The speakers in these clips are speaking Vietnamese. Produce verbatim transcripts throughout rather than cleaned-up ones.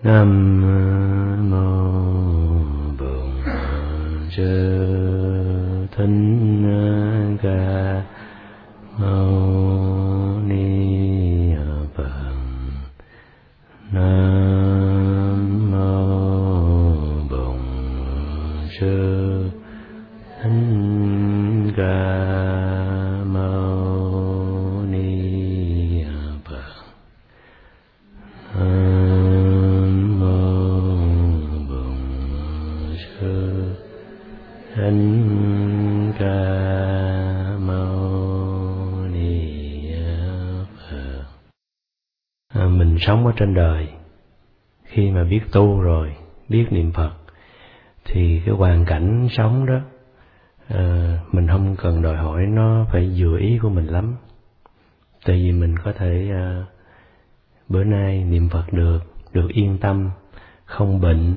Nam mô Bổn Sư Thích Ca Mâu Ni Phật. Nam mô Bổn Sư Thích Ca Mâu Ni Phật. Nam mô Bổn Sư Thích Ca Mâu Ni Phật. À, mình sống ở trên đời, khi mà biết tu rồi, biết niệm Phật, thì cái hoàn cảnh sống đó, à, mình không cần đòi hỏi nó phải vừa ý của mình lắm. Tại vì mình có thể à, bữa nay niệm Phật được, được yên tâm, không bệnh,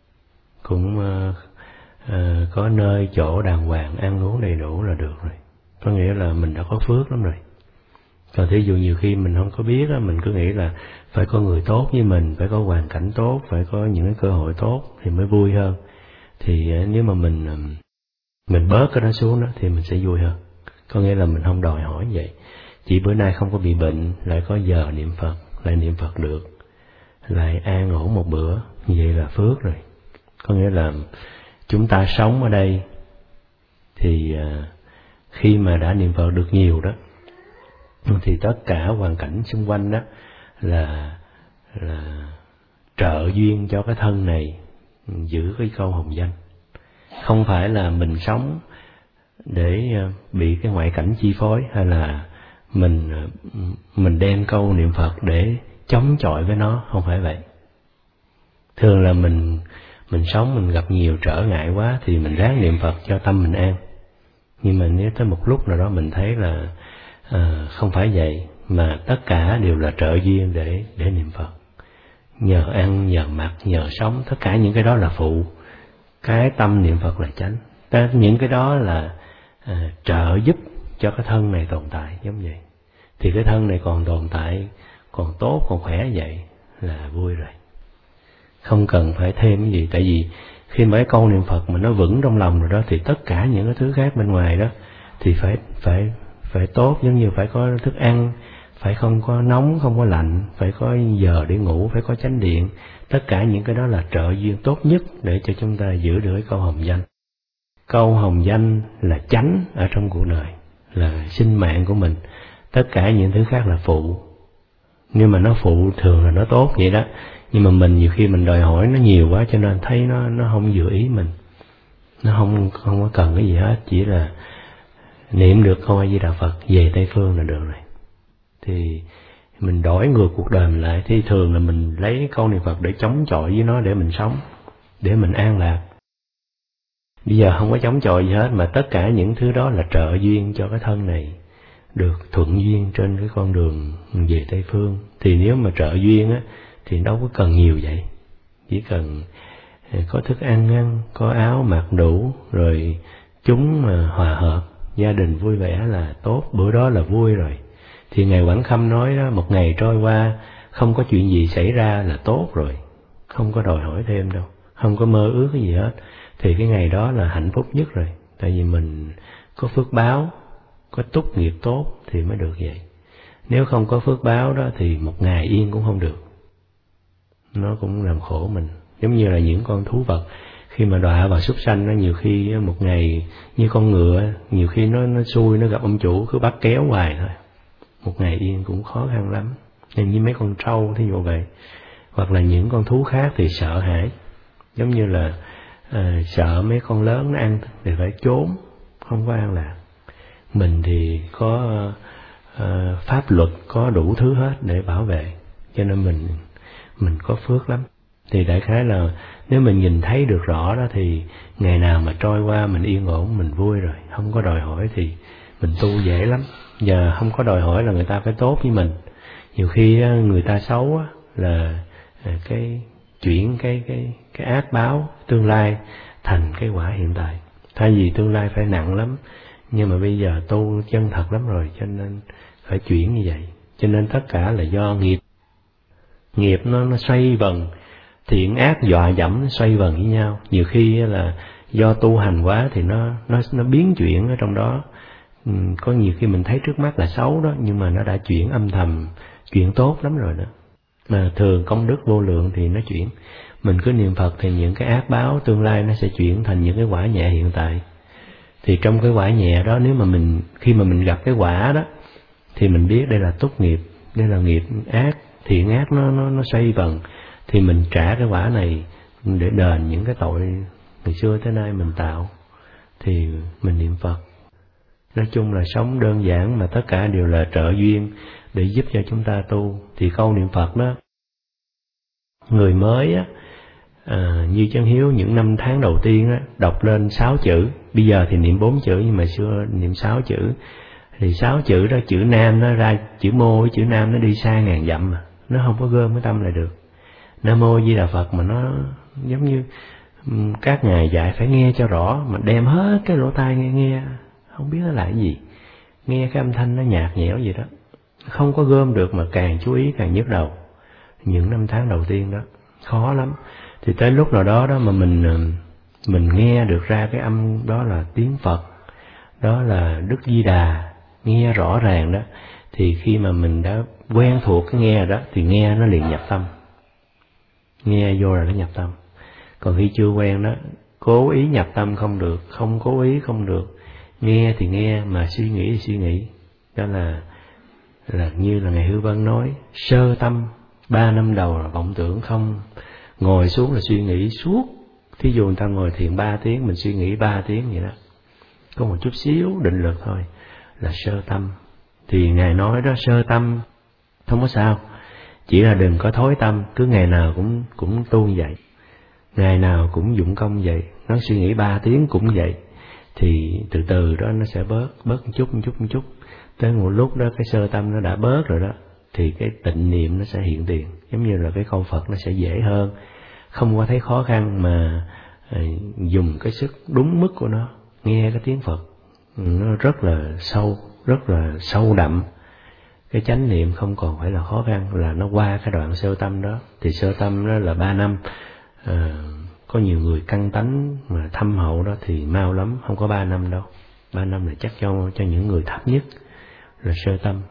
cũng à, à, có nơi chỗ đàng hoàng, ăn uống đầy đủ là được rồi. Có nghĩa là mình đã có phước lắm rồi. Còn thí dụ nhiều khi mình không có biết á, mình cứ nghĩ là phải có người tốt với mình, phải có hoàn cảnh tốt, phải có những cái cơ hội tốt thì mới vui hơn. Thì nếu mà mình mình bớt cái đó xuống đó thì mình sẽ vui hơn. Có nghĩa là mình không đòi hỏi vậy. Chỉ bữa nay không có bị bệnh, lại có giờ niệm Phật, lại niệm Phật được, lại an ổn một bữa, như vậy là phước rồi. Có nghĩa là chúng ta sống ở đây thì khi mà đã niệm Phật được nhiều đó, thì tất cả hoàn cảnh xung quanh đó là là trợ duyên cho cái thân này giữ cái câu hồng danh. Không phải là mình sống để bị cái ngoại cảnh chi phối, hay là mình mình đem câu niệm Phật để chống chọi với nó, không phải vậy. Thường là mình mình sống mình gặp nhiều trở ngại quá thì mình ráng niệm Phật cho tâm mình an. Nhưng mà nếu tới một lúc nào đó mình thấy là à, không phải vậy, mà tất cả đều là trợ duyên để để niệm Phật. Nhờ ăn, nhờ mặc, nhờ sống, tất cả những cái đó là phụ. Cái tâm niệm Phật là chánh. Những cái đó là à, trợ giúp cho cái thân này tồn tại, giống vậy. Thì cái thân này còn tồn tại, còn tốt, còn khỏe vậy là vui rồi. Không cần phải thêm cái gì. Tại vì khi mà cái câu niệm Phật mà nó vững trong lòng rồi đó, thì tất cả những cái thứ khác bên ngoài đó thì phải phải phải tốt. Giống như phải có thức ăn, phải không có nóng, không có lạnh, phải có giờ để ngủ, phải có chánh điện. Tất cả những cái đó là trợ duyên tốt nhất để cho chúng ta giữ được cái câu hồng danh. Câu hồng danh là chánh ở trong cuộc đời, là sinh mạng của mình. Tất cả những thứ khác là phụ. Nhưng mà nó phụ thường là nó tốt vậy đó. Nhưng mà mình nhiều khi mình đòi hỏi nó nhiều quá, cho nên thấy nó nó không vừa ý mình. Nó không không có cần cái gì hết, chỉ là niệm được câu A Di Đà Phật về Tây Phương là được rồi. Thì mình đổi ngược cuộc đời mình lại. Thì thường là mình lấy câu niệm Phật để chống chọi với nó, để mình sống, để mình an lạc. Bây giờ không có chống chọi gì hết, mà tất cả những thứ đó là trợ duyên cho cái thân này được thuận duyên trên cái con đường về Tây Phương. Thì nếu mà trợ duyên á thì đâu có cần nhiều vậy. Chỉ cần có thức ăn ăn, có áo mặc đủ, rồi chúng mà hòa hợp, gia đình vui vẻ là tốt, bữa đó là vui rồi. Thì Ngài Quảng Khâm nói đó, một ngày trôi qua không có chuyện gì xảy ra là tốt rồi. Không có đòi hỏi thêm đâu, không có mơ ước cái gì hết. Thì cái ngày đó là hạnh phúc nhất rồi. Tại vì mình có phước báo, có túc nghiệp tốt thì mới được vậy. Nếu không có phước báo đó thì một ngày yên cũng không được. Nó cũng làm khổ mình. Giống như là những con thú vật, khi mà đọa vào súc sanh, nó nhiều khi một ngày như con ngựa, nhiều khi nó nó xui, nó gặp ông chủ cứ bắt kéo hoài thôi. Một ngày yên cũng khó khăn lắm. Nên như mấy con trâu thí dụ vậy. Hoặc là những con thú khác thì sợ hãi. Giống như là à, sợ mấy con lớn nó ăn thì phải trốn, không có an lạc. Mình thì có à, pháp luật, có đủ thứ hết để bảo vệ. Cho nên mình mình có phước lắm. Thì đại khái là nếu mình nhìn thấy được rõ đó thì ngày nào mà trôi qua mình yên ổn, mình vui rồi. Không có đòi hỏi thì mình tu dễ lắm. Giờ không có đòi hỏi là người ta phải tốt với mình. Nhiều khi người ta xấu là cái chuyển cái cái cái ác báo tương lai thành cái quả hiện tại. Thay vì tương lai phải nặng lắm, nhưng mà bây giờ tu chân thật lắm rồi, cho nên phải chuyển như vậy. Cho nên tất cả là do nghiệp. Nghiệp nó, nó xoay vần thiện ác dọa dẫm xoay vần với nhau. Nhiều khi là do tu hành quá thì nó nó nó biến chuyển ở trong đó. Ừ, có nhiều khi mình thấy trước mắt là xấu đó, nhưng mà nó đã chuyển âm thầm, chuyển tốt lắm rồi đó. Mà thường công đức vô lượng thì nó chuyển. Mình cứ niệm Phật thì những cái ác báo tương lai nó sẽ chuyển thành những cái quả nhẹ hiện tại. Thì trong cái quả nhẹ đó, nếu mà mình khi mà mình gặp cái quả đó thì mình biết đây là tốt nghiệp, đây là nghiệp ác, thiện ác nó nó nó xoay vần, thì mình trả cái quả này để đền những cái tội ngày xưa tới nay mình tạo, thì mình niệm Phật. Nói chung là sống đơn giản mà tất cả đều là trợ duyên để giúp cho chúng ta tu. Thì câu niệm Phật đó, người mới á, à, như Chấn Hiếu những năm tháng đầu tiên á, đọc lên sáu chữ, bây giờ thì niệm bốn chữ nhưng mà xưa niệm sáu chữ. Thì sáu chữ đó, chữ Nam nó ra chữ Mô với chữ Nam nó đi xa ngàn dặm mà, nó không có gom cái tâm lại được. Nam Mô Di Đà Phật mà nó giống như các ngài dạy phải nghe cho rõ, mà đem hết cái lỗ tai nghe nghe, không biết nó là cái gì, nghe cái âm thanh nó nhạt nhẽo gì đó, không có gom được, mà càng chú ý càng nhức đầu. Những năm tháng đầu tiên đó khó lắm. Thì tới lúc nào đó đó mà mình mình nghe được ra cái âm đó là tiếng Phật, đó là Đức Di Đà, nghe rõ ràng đó, thì khi mà mình đã quen thuộc cái nghe đó thì nghe nó liền nhập tâm, nghe vô là nó nhập tâm. Còn khi chưa quen đó, cố ý nhập tâm không được, không cố ý không được, nghe thì nghe mà suy nghĩ thì suy nghĩ. Đó là là như là Ngài Hư Vân nói, sơ tâm ba năm đầu là vọng tưởng không, ngồi xuống là suy nghĩ suốt. Thí dụ người ta ngồi thiền ba tiếng, mình suy nghĩ ba tiếng vậy đó, có một chút xíu định lực thôi là sơ tâm. Thì Ngài nói đó, sơ tâm không có sao, chỉ là đừng có thối tâm, cứ ngày nào cũng cũng tu như vậy, ngày nào cũng dụng công vậy, nó suy nghĩ ba tiếng cũng vậy, thì từ từ đó nó sẽ bớt, bớt một chút, một chút, một chút. Tới một lúc đó cái sơ tâm nó đã bớt rồi đó, thì cái tịnh niệm nó sẽ hiện tiền, giống như là cái câu Phật nó sẽ dễ hơn, không có thấy khó khăn mà à, dùng cái sức đúng mức của nó, nghe cái tiếng Phật nó rất là sâu, rất là sâu đậm. Cái chánh niệm không còn phải là khó khăn, là nó qua cái đoạn sơ tâm đó. Thì sơ tâm đó là ba năm, à, có nhiều người căn tánh mà thâm hậu đó thì mau lắm, không có ba năm đâu. Ba năm là chắc cho cho những người thấp nhất là sơ tâm.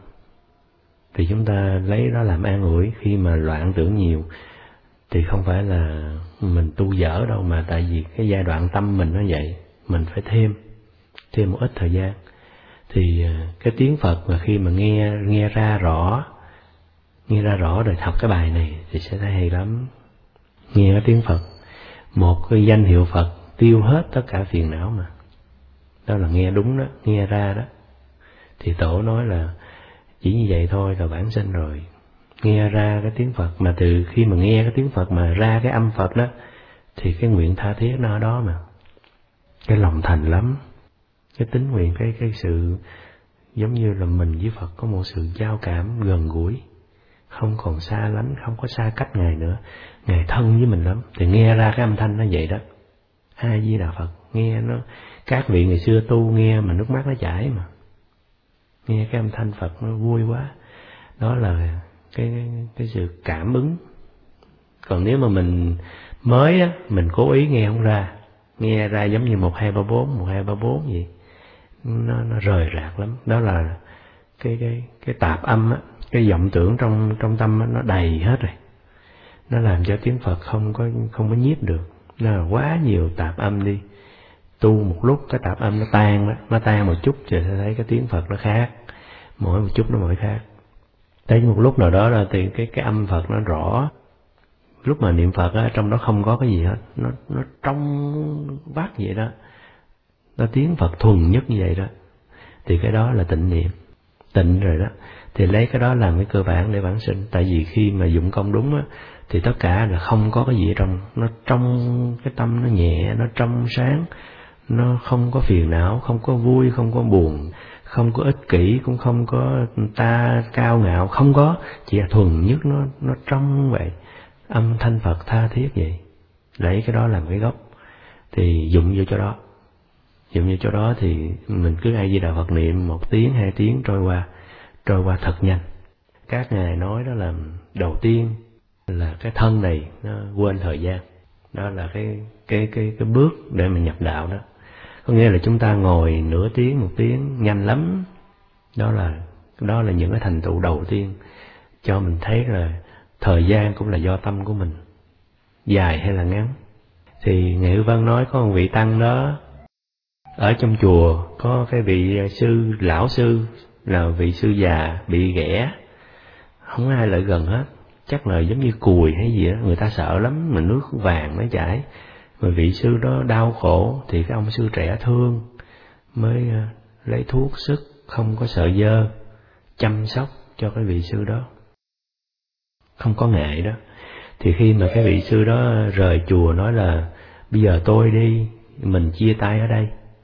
Thì chúng ta lấy đó làm an ủi khi mà loạn tưởng nhiều, thì không phải là mình tu dở đâu, mà tại vì cái giai đoạn tâm mình nó vậy, mình phải thêm thêm một ít thời gian. Thì cái tiếng Phật mà khi mà nghe nghe ra rõ, nghe ra rõ rồi học cái bài này thì sẽ thấy hay lắm. Nghe cái tiếng Phật, một cái danh hiệu Phật tiêu hết tất cả phiền não mà. Đó là nghe đúng đó, nghe ra đó. Thì Tổ nói là chỉ như vậy thôi là vãng sinh rồi. Nghe ra cái tiếng Phật, mà từ khi mà nghe cái tiếng Phật mà ra cái âm Phật đó, thì cái nguyện tha thiết nó ở đó mà. Cái lòng thành lắm. Cái tính nguyện, cái cái sự giống như là mình với Phật có một sự giao cảm gần gũi, không còn xa lánh, không có xa cách Ngài nữa. Ngài thân với mình lắm. Thì nghe ra cái âm thanh nó vậy đó. A Di Đà Phật, nghe nó, các vị ngày xưa tu nghe mà nước mắt nó chảy mà. Nghe cái âm thanh Phật nó vui quá. Đó là cái, cái, cái sự cảm ứng. Còn nếu mà mình mới á, mình cố ý nghe không ra, nghe ra giống như một hai ba bốn, một hai ba bốn gì, nó nó rời rạc lắm. Đó là cái cái cái tạp âm á, cái vọng tưởng trong trong tâm á, nó đầy hết rồi. Nó làm cho tiếng Phật không có không có nhiếp được. Nó là quá nhiều tạp âm đi. Tu một lúc cái tạp âm nó tan đó, nó tan một chút thì sẽ thấy cái tiếng Phật nó khác. Mỗi một chút nó mỗi khác. Tới một lúc nào đó là thì cái cái âm Phật nó rõ. Lúc mà niệm Phật á, trong đó không có cái gì hết, nó nó trong vắt vậy đó. Nó tiếng Phật thuần nhất như vậy đó. Thì cái đó là tịnh niệm, tịnh rồi đó. Thì lấy cái đó làm cái cơ bản để vãng sinh. Tại vì khi mà dụng công đúng á, thì tất cả là không có cái gì ở trong. Nó trong cái tâm nó nhẹ, nó trong sáng, nó không có phiền não, không có vui, không có buồn, không có ích kỷ, cũng không có ta cao ngạo, không có. Chỉ là thuần nhất, nó nó trong vậy. Âm thanh Phật tha thiết vậy. Lấy cái đó làm cái gốc. Thì dụng vô chỗ đó. Dụng như chỗ đó thì mình cứ A Di Đà Phật niệm một tiếng, hai tiếng trôi qua, trôi qua thật nhanh. Các ngài nói đó là đầu tiên là cái thân này nó quên thời gian. Đó là cái cái cái cái bước để mình nhập đạo đó. Có nghĩa là chúng ta ngồi nửa tiếng, một tiếng nhanh lắm. Đó là đó là những cái thành tựu đầu tiên cho mình thấy là thời gian cũng là do tâm của mình, dài hay là ngắn. Thì Ngài Hữu Vân nói có một vị tăng đó ở trong chùa, có cái vị sư lão sư là vị sư già bị ghẻ, không ai lại gần hết, chắc là giống như cùi hay gì đó, người ta sợ lắm mà nước vàng nó chảy. Mà vị sư đó đau khổ thì cái ông sư trẻ thương mới lấy thuốc sức không có sợ dơ, chăm sóc cho cái vị sư đó, không có ngại đó. Thì khi mà cái vị sư đó rời chùa nói là bây giờ tôi đi, mình chia tay ở đây,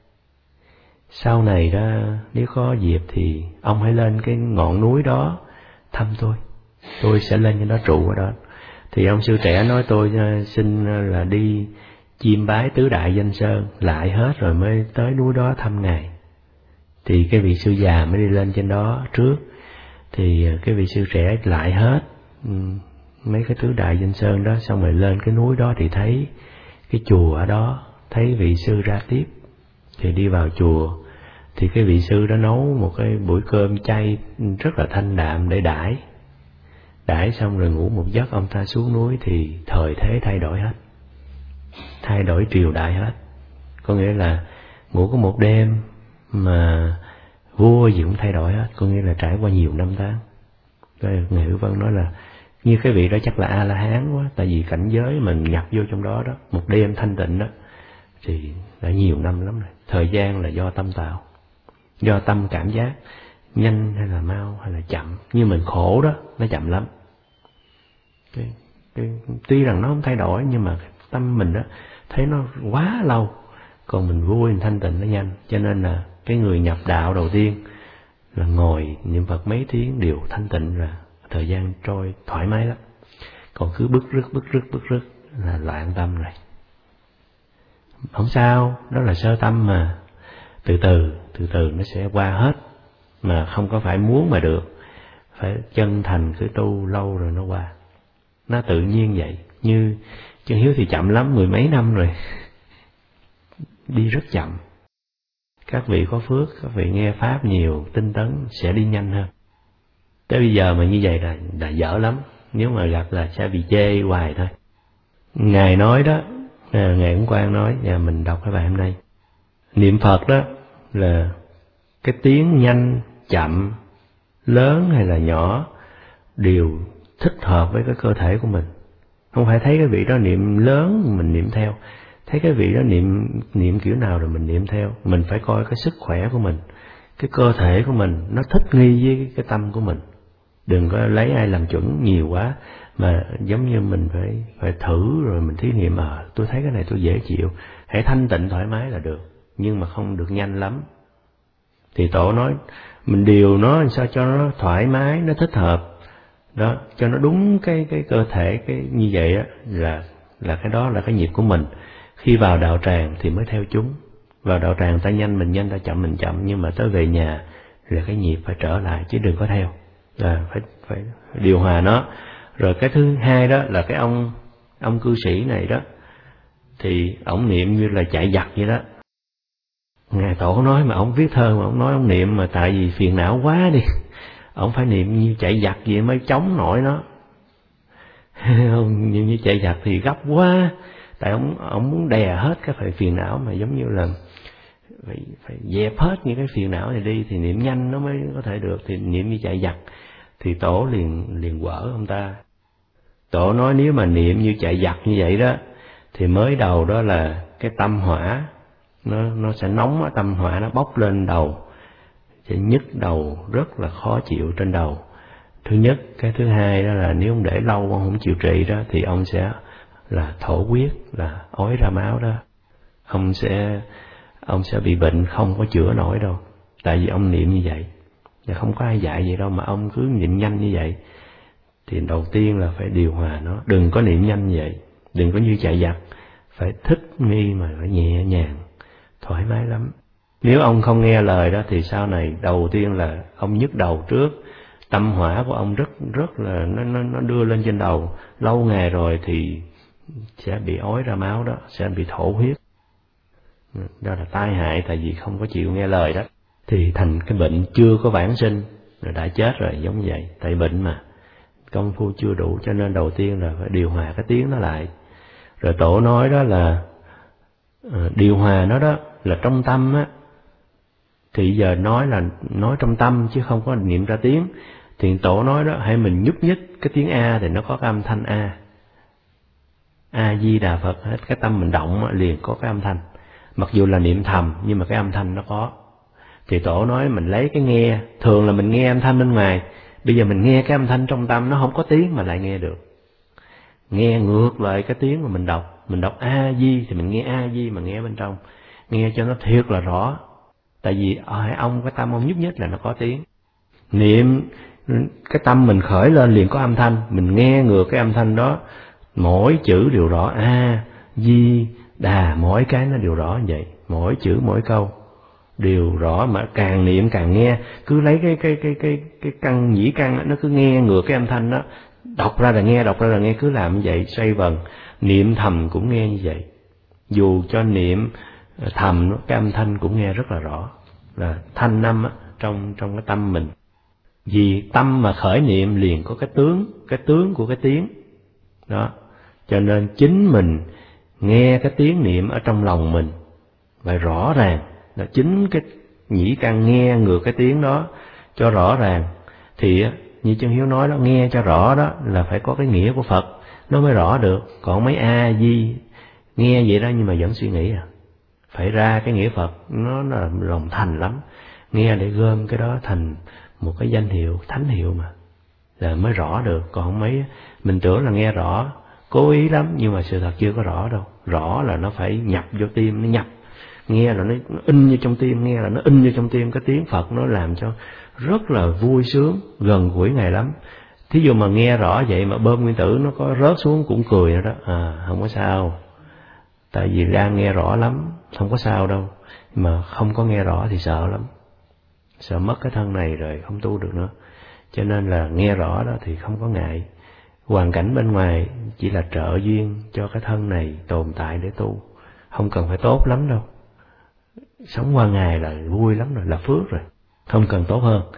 sau này đó nếu có dịp thì ông hãy lên cái ngọn núi đó thăm tôi, tôi sẽ lên cho nó trụ ở đó. Thì ông sư trẻ nói tôi xin là đi chiêm bái tứ đại danh sơn lại hết rồi mới tới núi đó thăm ngài. Thì cái vị sư già mới đi lên trên đó trước, thì cái vị sư trẻ lại hết mấy cái tứ đại danh sơn đó, xong rồi lên cái núi đó thì thấy cái chùa ở đó, thấy vị sư ra tiếp. Thì đi vào chùa thì cái vị sư đó nấu một cái buổi cơm chay rất là thanh đạm để đãi. Đãi xong rồi ngủ một giấc, ông ta xuống núi thì thời thế thay đổi hết, thay đổi triều đại hết. Có nghĩa là ngủ có một đêm mà vua gì cũng thay đổi hết, có nghĩa là trải qua nhiều năm tháng. Ngài Hữu Vân nói là như cái vị đó chắc là A-la-hán quá, tại vì cảnh giới mình nhập vô trong đó đó, một đêm thanh tịnh đó, thì đã nhiều năm lắm rồi. Thời gian là do tâm tạo, do tâm cảm giác nhanh hay là mau hay là chậm. Như mình khổ đó, nó chậm lắm. Cái, cái, tuy rằng nó không thay đổi nhưng mà tâm mình đó thấy nó quá lâu. Còn mình vui, mình thanh tịnh nó nhanh. Cho nên là cái người nhập đạo đầu tiên là ngồi niệm Phật mấy tiếng đều thanh tịnh, là thời gian trôi thoải mái lắm. Còn cứ bứt rứt bứt rứt bứt rứt là loạn tâm rồi. Không sao, đó là sơ tâm mà. Từ từ, từ từ nó sẽ qua hết. Mà không có phải muốn mà được, phải chân thành cứ tu lâu rồi nó qua. Nó tự nhiên vậy. Như Chân Hiếu thì chậm lắm, mười mấy năm rồi, đi rất chậm. Các vị có phước, các vị nghe Pháp nhiều, tinh tấn sẽ đi nhanh hơn. Tới bây giờ mà như vậy là, là dở lắm. Nếu mà gặp là sẽ bị chê hoài thôi. Ngài nói đó, Ngài Ấn Quang nói, và mình đọc cái bài hôm nay, niệm Phật đó là cái tiếng nhanh, chậm, lớn hay là nhỏ đều thích hợp với cái cơ thể của mình. Không phải thấy cái vị đó niệm lớn mình niệm theo, thấy cái vị đó niệm niệm kiểu nào rồi mình niệm theo. Mình phải coi cái sức khỏe của mình, cái cơ thể của mình nó thích nghi với cái tâm của mình. Đừng có lấy ai làm chuẩn nhiều quá, mà giống như mình phải phải thử rồi mình thí nghiệm, à tôi thấy cái này tôi dễ chịu, hãy thanh tịnh thoải mái là được, nhưng mà không được nhanh lắm. Thì Tổ nói mình điều nó sao cho nó thoải mái, nó thích hợp đó, cho nó đúng cái cái cơ thể cái như vậy á, là là cái đó là cái nhịp của mình. Khi vào đạo tràng thì mới theo chúng. Vào đạo tràng ta nhanh mình nhanh, ta chậm mình chậm, nhưng mà tới về nhà là cái nhịp phải trở lại chứ đừng có theo. Là phải phải điều hòa nó. Rồi cái thứ hai đó là cái ông ông cư sĩ này đó, thì ổng niệm như là chạy giặc vậy đó. Ngài Tổ nói mà ổng viết thơ mà ổng nói ổng niệm mà tại vì phiền não quá đi, ổng phải niệm như chạy giặc vậy mới chống nổi nó. Như, như chạy giặc thì gấp quá, tại ổng ổng muốn đè hết cái phải phiền não, mà giống như là phải phải dẹp hết những cái phiền não này đi thì niệm nhanh nó mới có thể được. Thì niệm như chạy giặc thì Tổ liền liền quở ông ta. Tổ nói nếu mà niệm như chạy giặc như vậy đó thì mới đầu đó là cái tâm hỏa nó nó sẽ nóng, ở tâm hỏa nó bốc lên đầu, sẽ nhức đầu, rất là khó chịu trên đầu. Thứ nhất. Cái thứ hai đó là nếu ông để lâu ông không chịu trị đó thì ông sẽ là thổ huyết, là ói ra máu đó. Ông sẽ ông sẽ bị bệnh không có chữa nổi đâu, tại vì ông niệm như vậy. Và không có ai dạy vậy đâu mà ông cứ niệm nhanh như vậy. Thì đầu tiên là phải điều hòa nó, đừng có niệm nhanh như vậy, đừng có như chạy giặc, phải thích nghi mà phải nhẹ nhàng, thoải mái lắm. Nếu ông không nghe lời đó thì sau này đầu tiên là ông nhức đầu trước, tâm hỏa của ông rất rất là nó nó nó đưa lên trên đầu, lâu ngày rồi thì sẽ bị ói ra máu đó, sẽ bị thổ huyết. Đó là tai hại, tại vì không có chịu nghe lời đó, thì thành cái bệnh chưa có vãng sinh rồi đã chết rồi, giống vậy. Tại bệnh mà công phu chưa đủ, cho nên đầu tiên là phải điều hòa cái tiếng nó lại. Rồi tổ nói đó là điều hòa nó đó là trong tâm á, thì giờ nói là nói trong tâm chứ không có niệm ra tiếng. Thì tổ nói đó, hãy mình nhúc nhích cái tiếng A thì nó có cái âm thanh A, A Di Đà Phật, hết cái tâm mình động liền có cái âm thanh. Mặc dù là niệm thầm nhưng mà cái âm thanh nó có. Thì tổ nói mình lấy cái nghe, thường là mình nghe âm thanh bên ngoài, bây giờ mình nghe cái âm thanh trong tâm, nó không có tiếng mà lại nghe được. Nghe ngược lại cái tiếng mà mình đọc, mình đọc A Di thì mình nghe A Di mà nghe bên trong, nghe cho nó thiệt là rõ. Tại vì ở ông cái tâm ông nhúc nhích là nó có tiếng. Niệm cái tâm mình khởi lên liền có âm thanh, mình nghe ngược cái âm thanh đó, mỗi chữ đều rõ. A Di Đà, mỗi cái nó đều rõ như vậy, mỗi chữ mỗi câu đều rõ. Mà càng niệm càng nghe, cứ lấy cái cái cái cái cái căn nhĩ căn nó cứ nghe ngược cái âm thanh đó, đọc ra là nghe, đọc ra là nghe, cứ làm như vậy xoay vần. Niệm thầm cũng nghe như vậy, dù cho niệm thầm cái âm thanh cũng nghe rất là rõ, là thanh âm á, trong trong cái tâm mình. Vì tâm mà khởi niệm liền có cái tướng, cái tướng của cái tiếng đó, cho nên chính mình nghe cái tiếng niệm ở trong lòng mình phải rõ ràng, là chính cái nhĩ căn nghe ngược cái tiếng đó cho rõ ràng. Thì như Chân Hiếu nói đó, nghe cho rõ đó là phải có cái nghĩa của Phật nó mới rõ được. Còn mấy A Di nghe vậy đó nhưng mà vẫn suy nghĩ à, phải ra cái nghĩa Phật, nó là lòng thành lắm, nghe để gom cái đó thành một cái danh hiệu, thánh hiệu mà, là mới rõ được. Còn mấy mình tưởng là nghe rõ, cố ý lắm, nhưng mà sự thật chưa có rõ đâu. Rõ là nó phải nhập vô tim, nó nhập, nghe là nó, nó in vô trong tim, nghe là nó in vô trong tim. Cái tiếng Phật nó làm cho rất là vui sướng, gần gũi Ngài lắm. Thí dụ mà nghe rõ vậy mà bơm nguyên tử nó có rớt xuống cũng cười rồi đó, à không có sao, tại vì đang nghe rõ lắm, không có sao đâu. Mà không có nghe rõ thì sợ lắm, sợ mất cái thân này rồi không tu được nữa. Cho nên là nghe rõ đó thì không có ngại. Hoàn cảnh bên ngoài chỉ là trợ duyên cho cái thân này tồn tại để tu, không cần phải tốt lắm đâu. Sống qua ngày là vui lắm rồi, là phước rồi, không cần tốt hơn.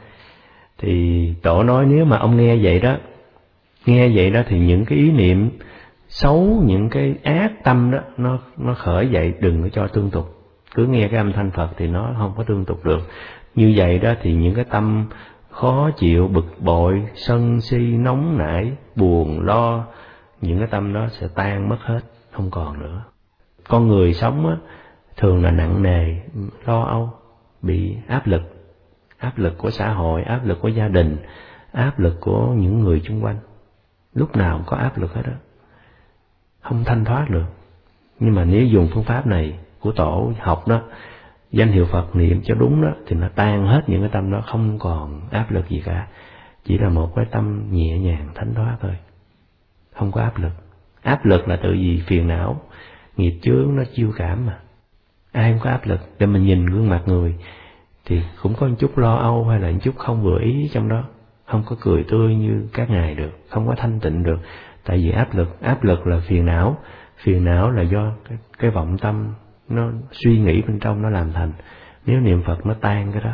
Thì tổ nói nếu mà ông nghe vậy đó, nghe vậy đó thì những cái ý niệm xấu, những cái ác tâm đó nó nó khởi dậy, đừng có cho tương tục. Cứ nghe cái âm thanh Phật thì nó không có tương tục được. Như vậy đó thì những cái tâm khó chịu, bực bội, sân si, nóng nảy, buồn lo, những cái tâm đó sẽ tan mất hết, không còn nữa. Con người sống á, thường là nặng nề, lo âu, bị áp lực, áp lực của xã hội, áp lực của gia đình, áp lực của những người xung quanh, lúc nào cũng có áp lực hết đó, không thanh thoát được. Nhưng mà nếu dùng phương pháp này của tổ học đó, danh hiệu Phật niệm cho đúng đó, thì nó tan hết những cái tâm đó, không còn áp lực gì cả, chỉ là một cái tâm nhẹ nhàng thanh thoát thôi, không có áp lực. Áp lực là tự vì phiền não, nghiệp chướng nó chiêu cảm mà. Ai không có áp lực, để mình nhìn gương mặt người thì cũng có một chút lo âu hay là một chút không vừa ý trong đó, không có cười tươi như các ngài được, không có thanh tịnh được. Tại vì áp lực, áp lực là phiền não, phiền não là do cái, cái vọng tâm nó suy nghĩ bên trong nó làm thành. Nếu niệm Phật nó tan cái đó,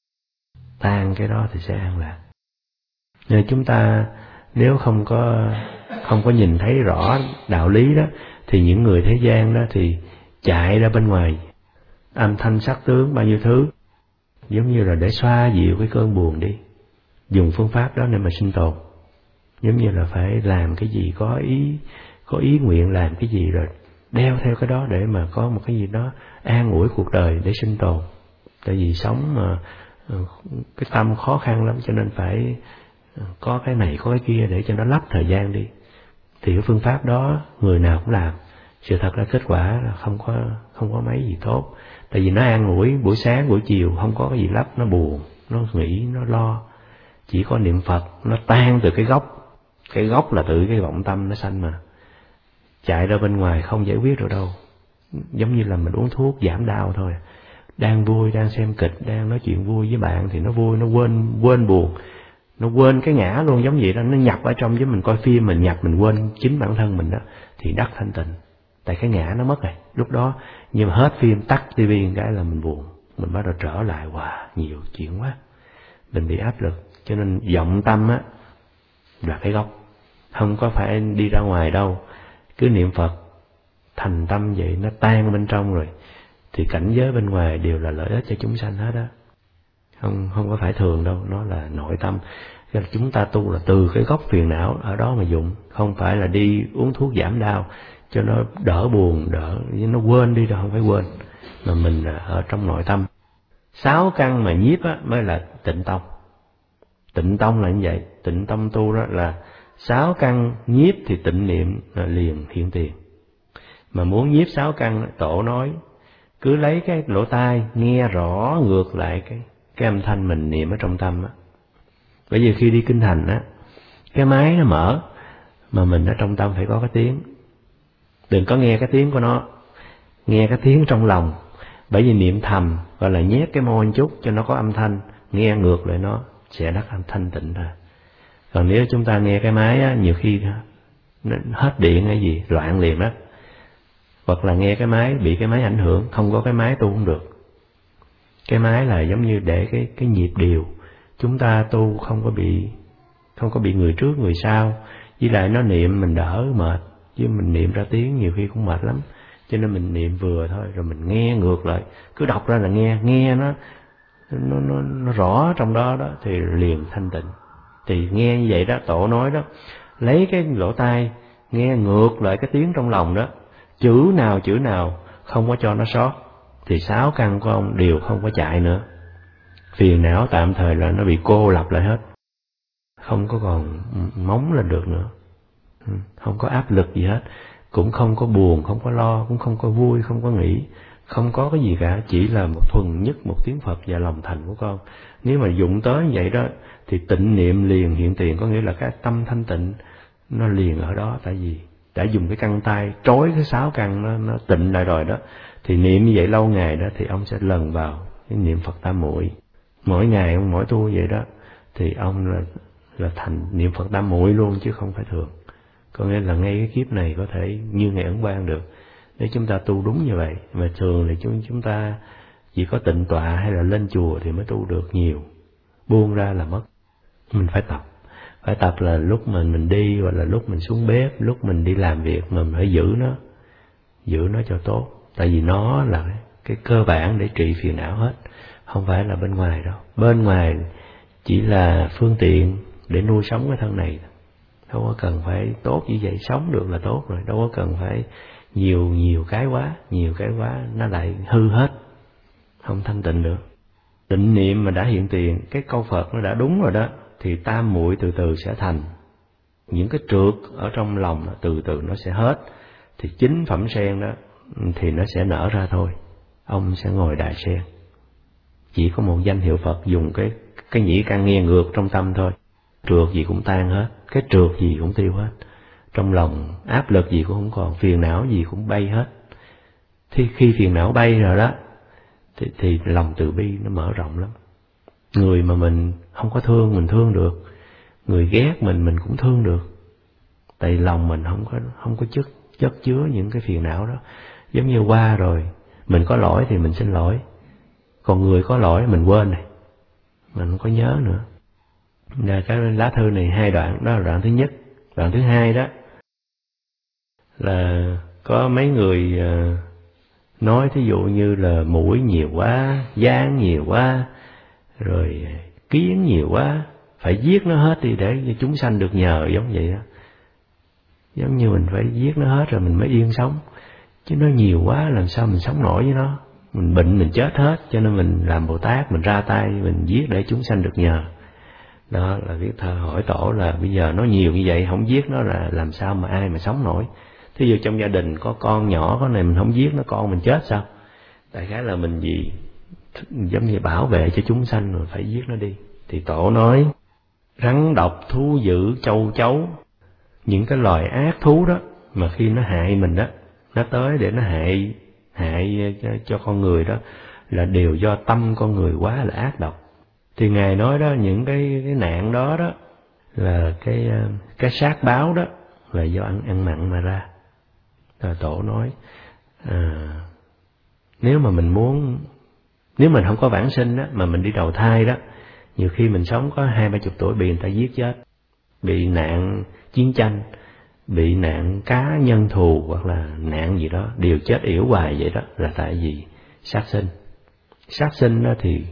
tan cái đó thì sẽ an lạc. Nên chúng ta nếu không có không có nhìn thấy rõ đạo lý đó, thì những người thế gian đó thì chạy ra bên ngoài âm thanh sắc tướng bao nhiêu thứ, giống như là để xoa dịu cái cơn buồn đi, dùng phương pháp đó để mà sinh tồn. Giống như là phải làm cái gì có ý, có ý nguyện làm cái gì rồi đeo theo cái đó để mà có một cái gì đó an ủi cuộc đời để sinh tồn. Tại vì sống mà cái tâm khó khăn lắm, cho nên phải có cái này có cái kia để cho nó lấp thời gian đi. Thì cái phương pháp đó người nào cũng làm, sự thật là kết quả là không có không có mấy gì tốt. Tại vì nó an ủi buổi sáng buổi chiều, không có cái gì lấp, nó buồn, nó nghĩ, nó lo. Chỉ có niệm Phật nó tan từ cái gốc, cái gốc là từ cái vọng tâm nó sanh mà. Chạy ra bên ngoài không giải quyết được đâu. Giống như là mình uống thuốc giảm đau thôi. Đang vui, đang xem kịch, đang nói chuyện vui với bạn thì nó vui, nó quên quên buồn. nó quên cái ngã luôn, giống vậy đó, nó nhập ở trong, với mình coi phim mình nhập mình quên chính bản thân mình đó, thì đắc thanh tịnh. Tại cái ngã nó mất rồi lúc đó, nhưng mà hết phim tắt tivi cái là mình buồn, mình bắt đầu trở lại, wow, nhiều chuyện quá, mình bị áp lực. Cho nên vọng tâm á là cái gốc, không có phải đi ra ngoài đâu, cứ niệm Phật thành tâm vậy, nó tan bên trong rồi thì cảnh giới bên ngoài đều là lợi ích cho chúng sanh hết á, không không có phải thường đâu, nó là nội tâm. Cho nên chúng ta tu là từ cái gốc phiền não ở đó mà dụng, không phải là đi uống thuốc giảm đau cho nó đỡ buồn, đỡ nó quên đi đâu, không phải quên, mà mình ở trong nội tâm. Sáu căn mà nhiếp á mới là tịnh tông. Tịnh tông là như vậy, tịnh tông tu đó là sáu căn nhiếp thì tịnh niệm là liền hiện tiền. Mà muốn nhiếp sáu căn, tổ nói cứ lấy cái lỗ tai nghe rõ ngược lại cái cái âm thanh mình niệm ở trong tâm á. Bởi vì khi đi kinh hành á, cái máy nó mở mà mình ở trong tâm phải có cái tiếng. Đừng có nghe cái tiếng của nó, nghe cái tiếng trong lòng. Bởi vì niệm thầm gọi là nhét cái môi một chút cho nó có âm thanh, nghe ngược lại nó sẽ đắc âm thanh tịnh ra. Còn nếu chúng ta nghe cái máy á, nhiều khi nó hết điện hay gì loạn liền đó, hoặc là nghe cái máy bị cái máy ảnh hưởng, không có cái máy tu không được. Cái máy là giống như để cái cái nhịp điều, chúng ta tu không có bị không có bị người trước người sau, với lại nó niệm mình đỡ mệt, chứ mình niệm ra tiếng nhiều khi cũng mệt lắm. Cho nên mình niệm vừa thôi, rồi mình nghe ngược lại, cứ đọc ra là nghe, nghe nó nó nó, nó rõ trong đó đó thì liền thanh tịnh. Thì nghe như vậy đó, tổ nói đó, lấy cái lỗ tai nghe ngược lại cái tiếng trong lòng đó, chữ nào chữ nào không có cho nó sót, thì sáu căn của ông đều không có chạy nữa. Phiền não tạm thời là nó bị cô lập lại hết, không có còn móng lên được nữa, không có áp lực gì hết, cũng không có buồn, không có lo, cũng không có vui, không có nghĩ, không có cái gì cả, chỉ là một thuần nhất một tiếng Phật và lòng thành của con. Nếu mà dụng tới như vậy đó thì tịnh niệm liền hiện tiền, có nghĩa là cái tâm thanh tịnh nó liền ở đó. Tại vì đã dùng cái căn tay trói cái sáu căn nó, nó tịnh lại rồi đó, thì niệm như vậy lâu ngày đó thì ông sẽ lần vào cái niệm Phật tam muội. Mỗi ngày ông mỗi tu vậy đó thì ông là là thành niệm Phật tam muội luôn, chứ không phải thường. Có nghĩa là ngay cái kiếp này có thể như ngày ấn quang được, nếu chúng ta tu đúng như vậy. Mà thường thì chúng chúng ta chỉ có tịnh tọa hay là lên chùa thì mới tu được nhiều, buông ra là mất. Mình phải tập, phải tập là lúc mình mình đi, hoặc là lúc mình xuống bếp, lúc mình đi làm việc, mà mình phải giữ nó, giữ nó cho tốt. Tại vì nó là cái cơ bản để trị phiền não hết, không phải là bên ngoài đâu. Bên ngoài chỉ là phương tiện để nuôi sống cái thân này, đâu có cần phải tốt như vậy, sống được là tốt rồi, đâu có cần phải nhiều nhiều cái quá, nhiều cái quá nó lại hư hết, không thanh tịnh được. Tịnh niệm mà đã hiện tiền, cái câu Phật nó đã đúng rồi đó, thì tam muội từ từ sẽ thành. Những cái trượt ở trong lòng từ từ nó sẽ hết, thì chính phẩm sen đó thì nó sẽ nở ra thôi. Ông sẽ ngồi đài sen, chỉ có một danh hiệu Phật, dùng cái cái nhĩ căn nghe ngược trong tâm thôi, trượt gì cũng tan hết, cái trượt gì cũng tiêu hết, trong lòng áp lực gì cũng không còn, phiền não gì cũng bay hết. Thì khi phiền não bay rồi đó thì, thì lòng từ bi nó mở rộng lắm. Người mà mình không có thương mình thương được, người ghét mình mình cũng thương được. Tại lòng mình không có không có chất chất chứa những cái phiền não đó. Giống như qua rồi mình có lỗi thì mình xin lỗi, còn người có lỗi mình quên này, mình không có nhớ nữa. Là cái lá thư này hai đoạn, đó là đoạn thứ nhất. Đoạn thứ hai đó là có mấy người nói thí dụ như là mũi nhiều quá, gián nhiều quá, rồi kiến nhiều quá, phải giết nó hết đi để cho chúng sanh được nhờ, giống vậy đó. Giống như mình phải giết nó hết rồi mình mới yên sống, chứ nó nhiều quá làm sao mình sống nổi với nó. Mình bệnh mình chết hết, cho nên mình làm Bồ Tát, mình ra tay mình giết để chúng sanh được nhờ. Đó là viết thơ hỏi tổ là bây giờ nó nhiều như vậy, không giết nó là làm sao mà ai mà sống nổi. Thí dụ trong gia đình có con nhỏ có này, mình không giết nó, con mình chết sao? Đại khái là mình gì giống như bảo vệ cho chúng sanh rồi phải giết nó đi. Thì tổ nói rắn độc thú dữ châu chấu, những cái loài ác thú đó mà khi nó hại mình đó, nó tới để nó hại hại cho, cho con người đó, là đều do tâm con người quá là ác độc. Thì Ngài nói đó, những cái cái nạn đó đó là cái cái sát báo đó là do ăn ăn mặn mà ra. Rồi Tổ nói à, nếu mà mình muốn, nếu mình không có vãng sinh đó mà mình đi đầu thai đó, nhiều khi mình sống có hai ba chục tuổi bị người ta giết chết, bị nạn chiến tranh, bị nạn cá nhân thù hoặc là nạn gì đó, đều chết yểu hoài vậy đó, là tại vì sát sinh. Sát sinh đó thì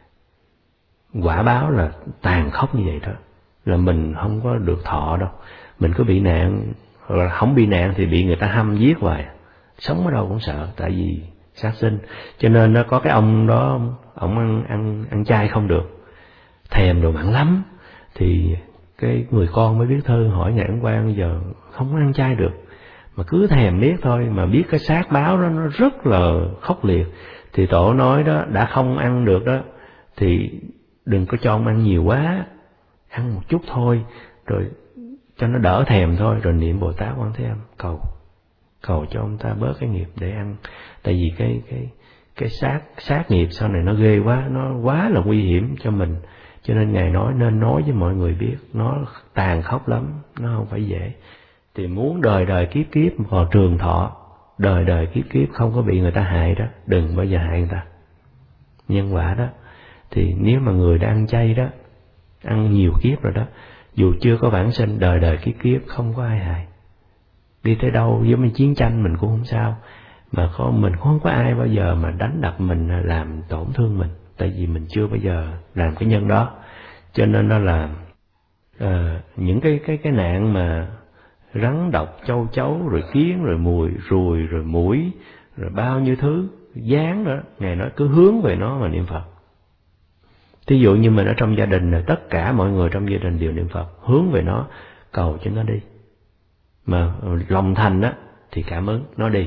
quả báo là tàn khốc như vậy đó, là mình không có được thọ đâu. Mình có bị nạn, hoặc là không bị nạn thì bị người ta hăm giết hoài, sống ở đâu cũng sợ, tại vì sát sinh. Cho nên nó có cái ông đó, ông ăn ăn ăn chay không được, thèm đồ mặn lắm, thì cái người con mới viết thư hỏi Ngài Ấn Quang, giờ không ăn chay được mà cứ thèm biết thôi, mà biết cái sát báo đó nó rất là khốc liệt. Thì Tổ nói đó, đã không ăn được đó thì đừng có cho ông ăn nhiều quá, ăn một chút thôi, rồi cho nó đỡ thèm thôi, rồi niệm Bồ Tát Quan Thế Âm cầu cầu cho ông ta bớt cái nghiệp để ăn. Tại vì cái cái cái sát sát nghiệp sau này nó ghê quá, nó quá là nguy hiểm cho mình. Cho nên Ngài nói nên nói với mọi người biết, nó tàn khốc lắm, nó không phải dễ. Thì muốn đời đời kiếp kiếp vào trường thọ, đời đời kiếp kiếp không có bị người ta hại đó, đừng bao giờ hại người ta. Nhân quả đó, thì nếu mà người đã ăn chay đó, ăn nhiều kiếp rồi đó, dù chưa có vãng sinh, đời đời kiếp kiếp không có ai hại. Đi tới đâu giống như chiến tranh mình cũng không sao, mà không, mình không có ai bao giờ mà đánh đập mình, làm tổn thương mình, tại vì mình chưa bao giờ làm cái nhân đó. Cho nên đó là à, những cái cái cái nạn mà rắn độc, châu chấu, rồi kiến, rồi mùi, ruồi, rồi muỗi, rồi bao nhiêu thứ gián đó, Ngài nói cứ hướng về nó mà niệm Phật. Thí dụ như mình ở trong gia đình này, tất cả mọi người trong gia đình đều niệm Phật, hướng về nó, cầu cho nó đi. Mà lòng thành đó thì cảm ứng nó đi.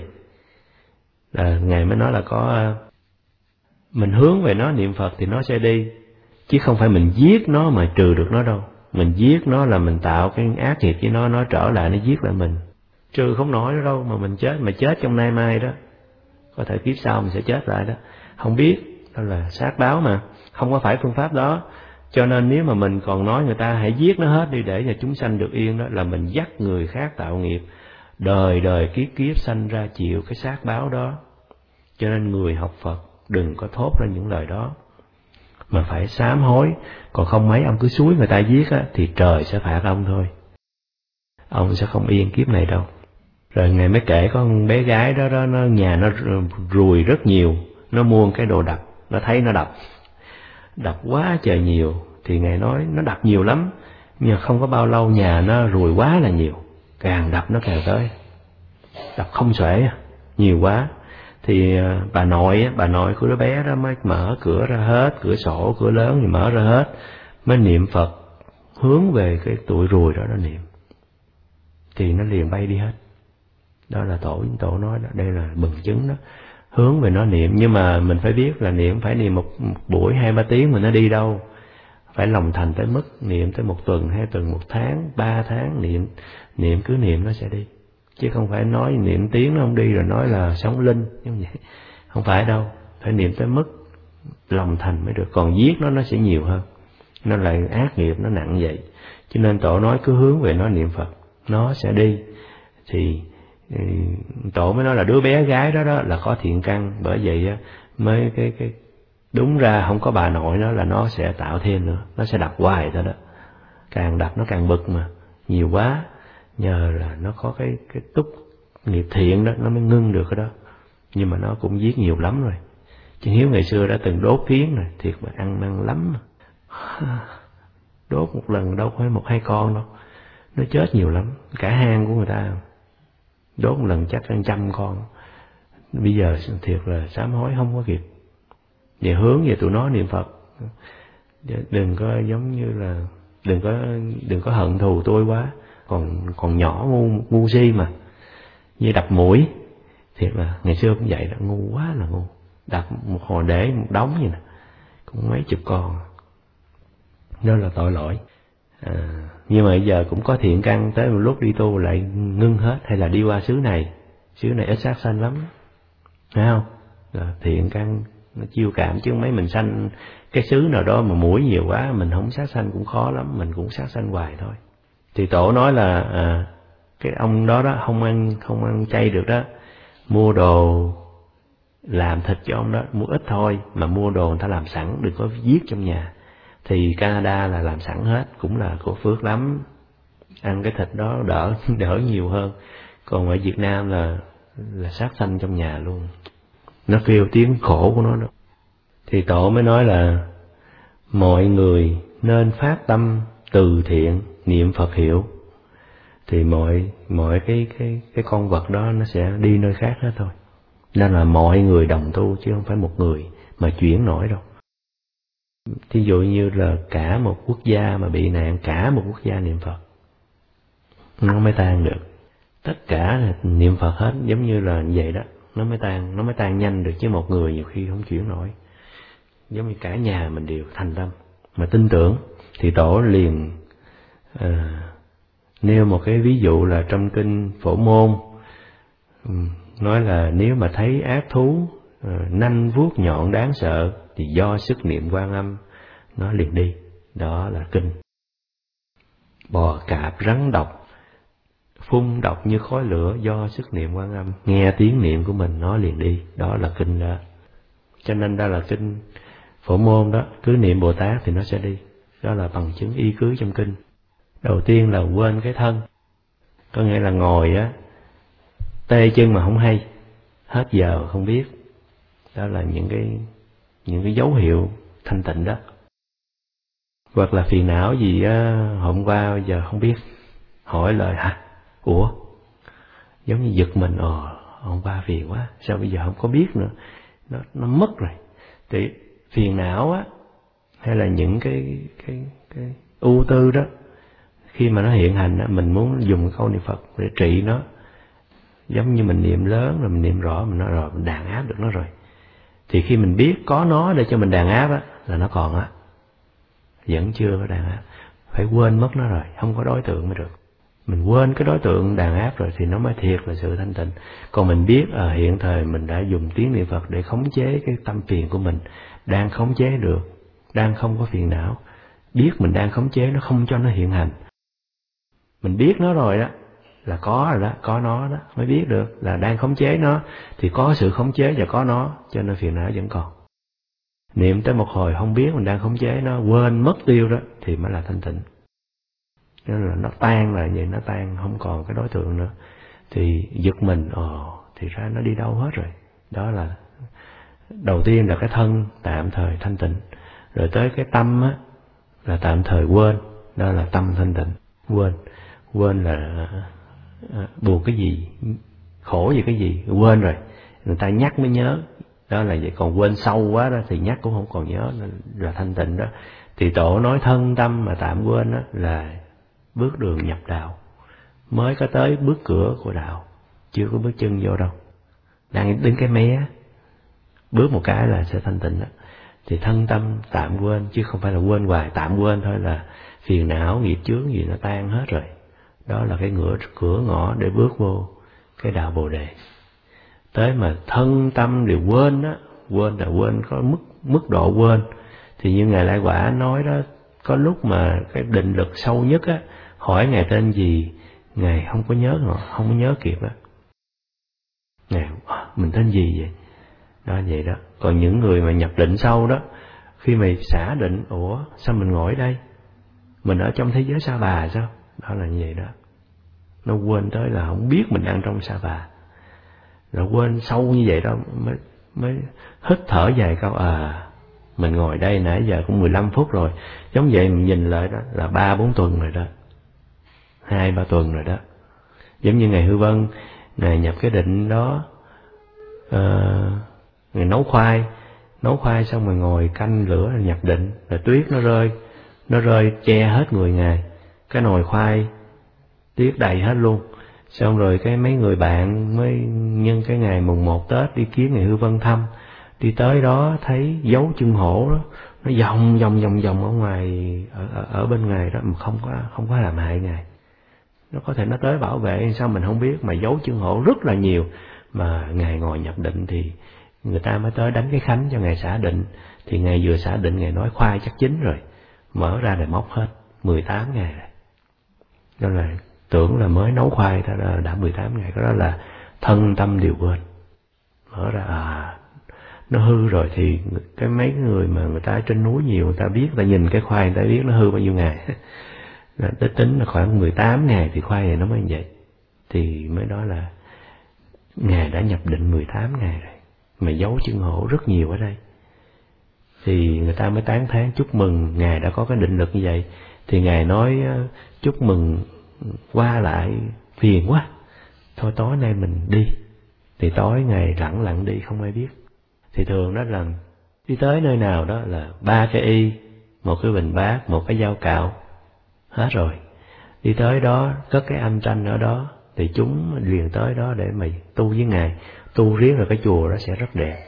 Là Ngài mới nói là có mình hướng về nó niệm Phật thì nó sẽ đi, chứ không phải mình giết nó mà trừ được nó đâu. Mình giết nó là mình tạo cái ác nghiệp với nó, nó trở lại nó giết lại mình, trừ không nổi nó đâu. Mà mình chết, mà chết trong nay mai đó, có thể kiếp sau mình sẽ chết lại đó, không biết, đó là sát báo mà, không có phải phương pháp đó. Cho nên nếu mà mình còn nói người ta hãy giết nó hết đi để cho chúng sanh được yên, đó là mình dắt người khác tạo nghiệp, đời đời kiếp kiếp sanh ra chịu cái sát báo đó. Cho nên người học Phật đừng có thốt ra những lời đó, mà phải sám hối. Còn không mấy ông cứ xúi người ta giết á, thì trời sẽ phạt ông thôi, ông sẽ không yên kiếp này đâu. Rồi Ngài mới kể có con bé gái đó, đó nó nhà nó ruồi rất nhiều, nó mua cái đồ đập, nó thấy nó đập đập quá trời nhiều, thì Ngài nói nó đập nhiều lắm, nhưng không có bao lâu nhà nó ruồi quá là nhiều, càng đập nó càng tới, đập không xuể, nhiều quá. Thì bà nội bà nội của đứa bé đó mới mở cửa ra hết, cửa sổ cửa lớn thì mở ra hết, mới niệm Phật hướng về cái tụi ruồi đó, nó niệm thì nó liền bay đi hết. Đó là tổ tổ nói đó, đây là bằng chứng đó, hướng về nó niệm. Nhưng mà mình phải biết là niệm phải niệm một, một buổi hai ba tiếng mà nó đi đâu, phải lòng thành tới mức niệm tới một tuần, hai tuần, một tháng, ba tháng niệm, niệm cứ niệm nó sẽ đi, chứ không phải nói niệm tiếng nó không đi rồi nói là sống linh như vậy, không phải đâu. Phải niệm tới mức lòng thành mới được, còn giết nó nó sẽ nhiều hơn, nó lại ác nghiệp nó nặng vậy. Cho nên tổ nói cứ hướng về nó niệm Phật, nó sẽ đi. Thì tổ mới nói là đứa bé gái đó đó là có thiện căn, bởi vậy mới cái cái đúng ra không có bà nội nó là nó sẽ tạo thêm nữa, nó sẽ đập hoài thôi đó, càng đập nó càng bực mà nhiều quá, nhờ là nó có cái cái túc nghiệp thiện đó nó mới ngưng được cái đó. Nhưng mà nó cũng giết nhiều lắm rồi. Chứ Hiếu ngày xưa đã từng đốt kiến rồi, thiệt mà ăn năn lắm, đốt một lần đâu phải một hai con đâu, nó chết nhiều lắm, cả hang của người ta đốt một lần chắc hơn trăm con. Bây giờ thiệt là sám hối không có kịp. Về hướng về tụi nó niệm Phật, đừng có giống như là đừng có đừng có hận thù tôi quá, còn còn nhỏ ngu ngu si mà, như đập mũi, thiệt là ngày xưa cũng vậy đó, ngu quá là ngu, đập một hồi để một đống vậy nè, cũng mấy chục con, đó là tội lỗi. À, nhưng mà bây giờ cũng có thiện căn, tới một lúc đi tu lại ngưng hết, hay là đi qua xứ này, xứ này ít sát sanh lắm, thấy không? Rồi, thiện căn nó chiêu cảm, chứ mấy mình sanh cái xứ nào đó mà muỗi nhiều quá mình không sát sanh cũng khó lắm, mình cũng sát sanh hoài thôi. Thì tổ nói là à, cái ông đó đó không ăn không ăn chay được đó, mua đồ làm thịt cho ông đó, mua ít thôi mà mua đồ người ta làm sẵn, đừng có giết trong nhà. Thì Canada là làm sẵn hết, cũng là của phước lắm, ăn cái thịt đó đỡ đỡ nhiều hơn. Còn ở Việt Nam là là sát sanh trong nhà luôn, nó kêu tiếng khổ của nó đó. Thì tổ mới nói là mọi người nên phát tâm từ thiện niệm Phật hiệu, thì mọi mọi cái cái cái con vật đó nó sẽ đi nơi khác hết thôi. Nên là mọi người đồng tu chứ không phải một người mà chuyển nổi đâu. Thí dụ như là cả một quốc gia mà bị nạn, cả một quốc gia niệm Phật nó mới tan được. Tất cả là niệm Phật hết, giống như là vậy đó, nó mới tan, nó mới tan nhanh được, chứ một người nhiều khi không chuyển nổi. Giống như cả nhà mình đều thành tâm mà tin tưởng. Thì tổ liền à, nêu một cái ví dụ là trong kinh Phổ Môn, nói là nếu mà thấy ác thú à, nanh vuốt nhọn đáng sợ thì do sức niệm Quan Âm nó liền đi, đó là kinh. Bò cạp rắn độc phun độc như khói lửa, do sức niệm Quan Âm, nghe tiếng niệm của mình nó liền đi, đó là kinh đó. Cho nên đó là kinh Phổ Môn đó, cứ niệm Bồ Tát thì nó sẽ đi, đó là bằng chứng y cứ trong kinh. Đầu tiên là quên cái thân, có nghĩa là ngồi á tê chân mà không hay, hết giờ không biết, đó là những cái những cái dấu hiệu thanh tịnh đó. Hoặc là phiền não gì á, hôm qua giờ không biết, hỏi lời hả, ủa, giống như giật mình, ờ hôm qua phiền quá, sao bây giờ không có biết nữa, nó nó mất rồi. Thì phiền não á, hay là những cái cái cái ưu tư đó, khi mà nó hiện hành á, mình muốn dùng câu niệm Phật để trị nó, giống như mình niệm lớn rồi mình niệm rõ mình nó rồi mình đàn áp được nó rồi. Thì khi mình biết có nó để cho mình đàn áp á, là nó còn á, vẫn chưa có đàn áp, phải quên mất nó rồi, không có đối tượng mới được. Mình quên cái đối tượng đàn áp rồi thì nó mới thiệt là sự thanh tịnh. Còn mình biết à, hiện thời mình đã dùng tiếng niệm Phật để khống chế cái tâm phiền của mình, đang khống chế được, đang không có phiền não, biết mình đang khống chế nó không cho nó hiện hành. Mình biết nó rồi đó, là có rồi đó, có nó đó, mới biết được là đang khống chế nó, thì có sự khống chế và có nó, cho nên phiền não vẫn còn. Niệm tới một hồi không biết mình đang khống chế nó, quên mất tiêu đó, thì mới là thanh tịnh. Nên là nó tan là vậy, nó tan không còn cái đối tượng nữa. Thì giật mình, ồ, thì ra nó đi đâu hết rồi. Đó là đầu tiên là cái thân tạm thời thanh tịnh. Rồi tới cái tâm á, là tạm thời quên, đó là tâm thanh tịnh. Quên, quên là à, buồn cái gì, khổ gì cái gì, quên rồi. Người ta nhắc mới nhớ, đó là vậy. Còn quên sâu quá đó thì nhắc cũng không còn nhớ, là thanh tịnh đó. Thì tổ nói thân tâm mà tạm quên đó là bước đường nhập đạo, mới có tới bước cửa của đạo, chưa có bước chân vô đâu, đang đứng cái mé, bước một cái là sẽ thanh tịnh đó. Thì thân tâm tạm quên, chứ không phải là quên hoài, tạm quên thôi là phiền não nghiệp chướng gì nó tan hết rồi. Đó là cái ngửa cửa ngõ để bước vô cái đạo Bồ Đề. Tới mà thân tâm đều quên đó, quên là quên có mức mức độ quên. Thì như Ngài Lai Quả nói đó, có lúc mà cái định lực sâu nhất á, hỏi Ngài tên gì, Ngài không có nhớ, không có nhớ kịp á. Ngài, mình tên gì vậy? Đó vậy đó. Còn những người mà nhập định sâu đó, khi mà xả định, ủa sao mình ngồi ở đây? Mình ở trong thế giới Sa Bà sao? Đó là như vậy đó. Nó quên tới là không biết mình đang trong Sa Bà. Rồi quên sâu như vậy đó, mới mới hít thở dài câu, à mình ngồi đây nãy giờ cũng mười lăm phút rồi. Giống vậy mình nhìn lại đó là ba bốn tuần rồi đó, hai ba tuần rồi đó. Giống như Ngài Hư Vân, Ngài nhập cái định đó, uh, Ngài nấu khoai, nấu khoai xong rồi ngồi canh lửa nhập định, rồi tuyết nó rơi, nó rơi che hết người Ngài, cái nồi khoai tuyết đầy hết luôn. Xong rồi cái mấy người bạn mới nhân cái ngày mùng một Tết đi kiếm Ngài Hư Vân thăm, đi tới đó thấy dấu chân hổ đó, nó vòng vòng vòng vòng ở ngoài, ở, ở, ở bên Ngài đó, mà không có không có làm hại Ngài. Nó có thể nó tới bảo vệ sao mình không biết, mà dấu chân hổ rất là nhiều. Mà Ngài ngồi nhập định thì người ta mới tới đánh cái khánh cho Ngài xả định. Thì Ngài vừa xả định, Ngài nói khoai chắc chín rồi, mở ra để móc hết mười tám ngày rồi. Đó là tưởng là mới nấu khoai ta đã, đã mười tám ngày, cái đó là thân tâm đều quên. Mở ra à, nó hư rồi. Thì cái mấy người mà người ta trên núi nhiều, người ta biết, người ta nhìn cái khoai người ta biết nó hư bao nhiêu ngày. Tới tính là khoảng mười tám ngày thì khoai này nó mới vậy. Thì mới nói là Ngài đã nhập định mười tám ngày rồi, mà dấu chân hổ rất nhiều ở đây. Thì người ta mới tán thán chúc mừng Ngài đã có cái định lực như vậy. Thì Ngài nói chúc mừng qua lại phiền quá, thôi tối nay mình đi. Thì tối Ngài lặng lặng đi, không ai biết. Thì thường đó là đi tới nơi nào đó là ba cái y, một cái bình bát, một cái dao cạo, hết rồi. Đi tới đó cất cái âm tranh ở đó, thì chúng liền tới đó để mà tu với Ngài. Tu riết rồi cái chùa đó sẽ rất đẹp.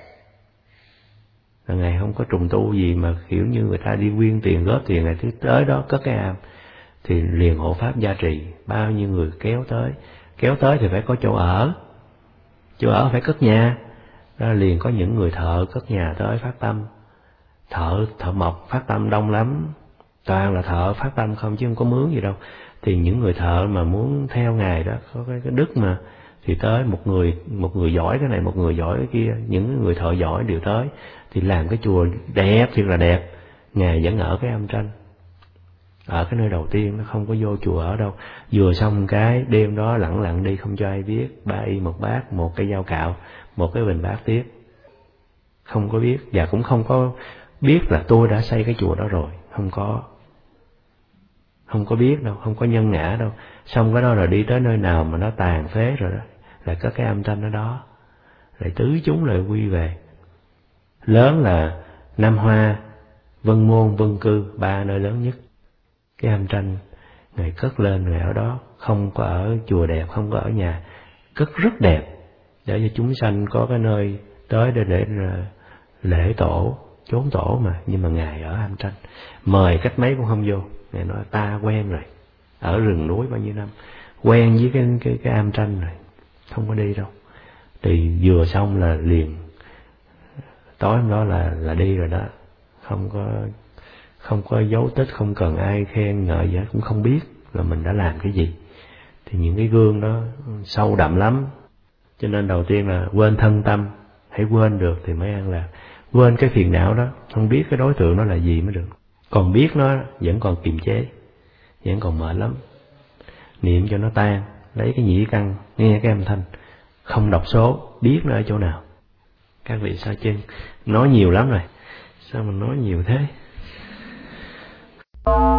Là Ngài không có trùng tu gì mà kiểu như người ta đi quyên tiền góp tiền, Ngài thứ tới đó cất cái am thì liền hộ pháp gia trì. Bao nhiêu người kéo tới, kéo tới thì phải có chỗ ở, chỗ ở phải cất nhà. Đó liền có những người thợ cất nhà tới phát tâm. Thợ thợ mộc phát tâm đông lắm, toàn là thợ phát tâm không chứ không có mướn gì đâu. Thì những người thợ mà muốn theo Ngài đó, có cái, cái đức mà, thì tới một người một người giỏi cái này, một người giỏi cái kia, những người thợ giỏi đều tới. Thì làm cái chùa đẹp, thiệt là đẹp. Ngài vẫn ở cái âm tranh, ở cái nơi đầu tiên, nó không có vô chùa ở đâu. Vừa xong cái đêm đó lặng lặng đi, không cho ai biết. Ba y một bát, một cái dao cạo, một cái bình bát tiếp, không có biết. Và cũng không có biết là tôi đã xây cái chùa đó rồi, không có không có biết đâu, không có nhân ngã đâu. Xong cái đó rồi đi tới nơi nào mà nó tàn phế rồi đó, là có cái âm thanh ở đó, lại tứ chúng lại quy về. Lớn là Nam Hoa, Vân Môn, Vân Cư, ba nơi lớn nhất. Cái âm tranh Ngài cất lên, Ngài ở đó, không có ở chùa đẹp, không có ở nhà, cất rất đẹp, để cho chúng sanh có cái nơi tới để, để lễ tổ, chốn tổ mà. Nhưng mà Ngài ở âm tranh, mời cách mấy cũng không vô. Ngài nói ta quen rồi, ở rừng núi bao nhiêu năm, quen với cái cái cái am tranh rồi, không có đi đâu. Thì vừa xong là liền tối hôm đó là là đi rồi đó, không có không có dấu tích, không cần ai khen ngợi gì hết, cũng không biết là mình đã làm cái gì. Thì những cái gương đó sâu đậm lắm. Cho nên đầu tiên là quên thân tâm, hãy quên được thì mới an lạc. Quên cái phiền não đó, không biết cái đối tượng đó là gì mới được. Còn biết nó vẫn còn kiềm chế, vẫn còn mệt lắm. Niệm cho nó tan, lấy cái nhĩ căn, nghe cái âm thanh, không đọc số, biết nó ở chỗ nào. Các vị sao chân, nói nhiều lắm rồi, sao mình nói nhiều thế?